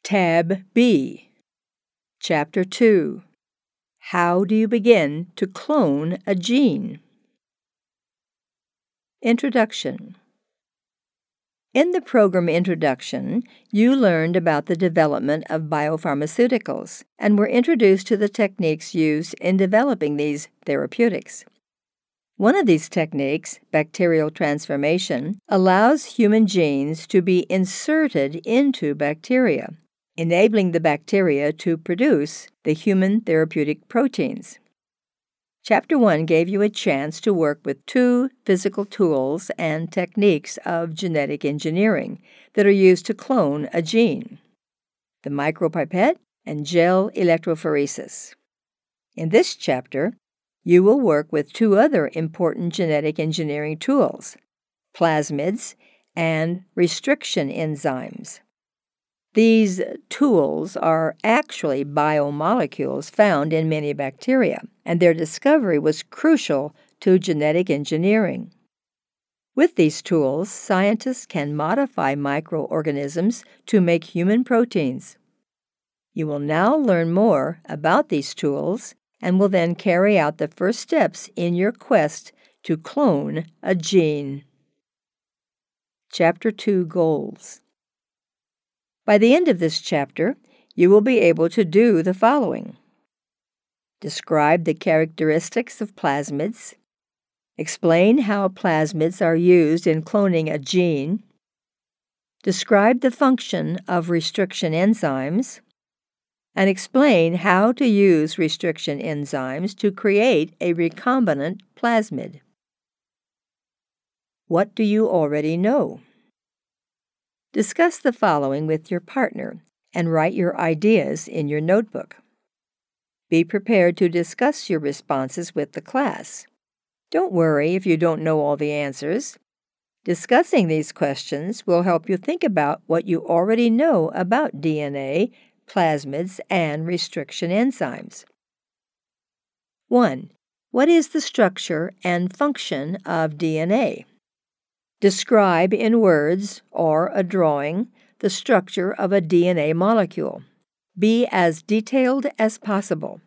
Tab B. Chapter 2. How do you begin to clone a gene? Introduction. In the program Introduction, you learned about the development of biopharmaceuticals and were introduced to the techniques used in developing these therapeutics. One of these techniques, bacterial transformation, allows human genes to be inserted into bacteria, enabling the bacteria to produce the human therapeutic proteins. Chapter 1 gave you a chance to work with two physical tools and techniques of genetic engineering that are used to clone a gene: the micropipette and gel electrophoresis. In this chapter, you will work with two other important genetic engineering tools: plasmids and restriction enzymes. These tools are actually biomolecules found in many bacteria, and their discovery was crucial to genetic engineering. With these tools, scientists can modify microorganisms to make human proteins. You will now learn more about these tools and will then carry out the first steps in your quest to clone a gene. Chapter 2 Goals. By the end of this chapter, you will be able to do the following: describe the characteristics of plasmids, explain how plasmids are used in cloning a gene, describe the function of restriction enzymes, and explain how to use restriction enzymes to create a recombinant plasmid. What do you already know? Discuss the following with your partner and write your ideas in your notebook. Be prepared to discuss your responses with the class. Don't worry if you don't know all the answers. Discussing these questions will help you think about what you already know about DNA, plasmids, and restriction enzymes. 1. What is the structure and function of DNA? Describe in words or a drawing the structure of a DNA molecule. Be as detailed as possible.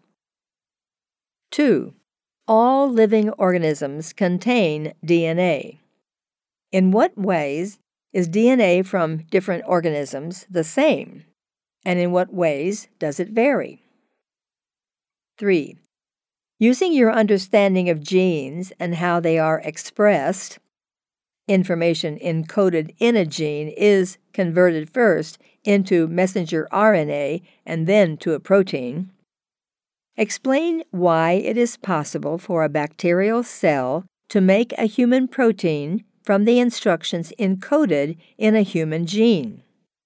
2. All living organisms contain DNA. In what ways is DNA from different organisms the same, and in what ways does it vary? 3. Using your understanding of genes and how they are expressed, information encoded in a gene is converted first into messenger RNA and then to a protein. Explain why it is possible for a bacterial cell to make a human protein from the instructions encoded in a human gene.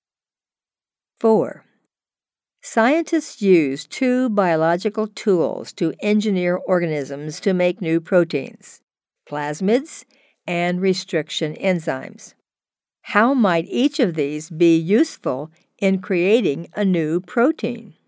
4. Scientists use two biological tools to engineer organisms to make new proteins: plasmids and restriction enzymes. How might each of these be useful in creating a new protein?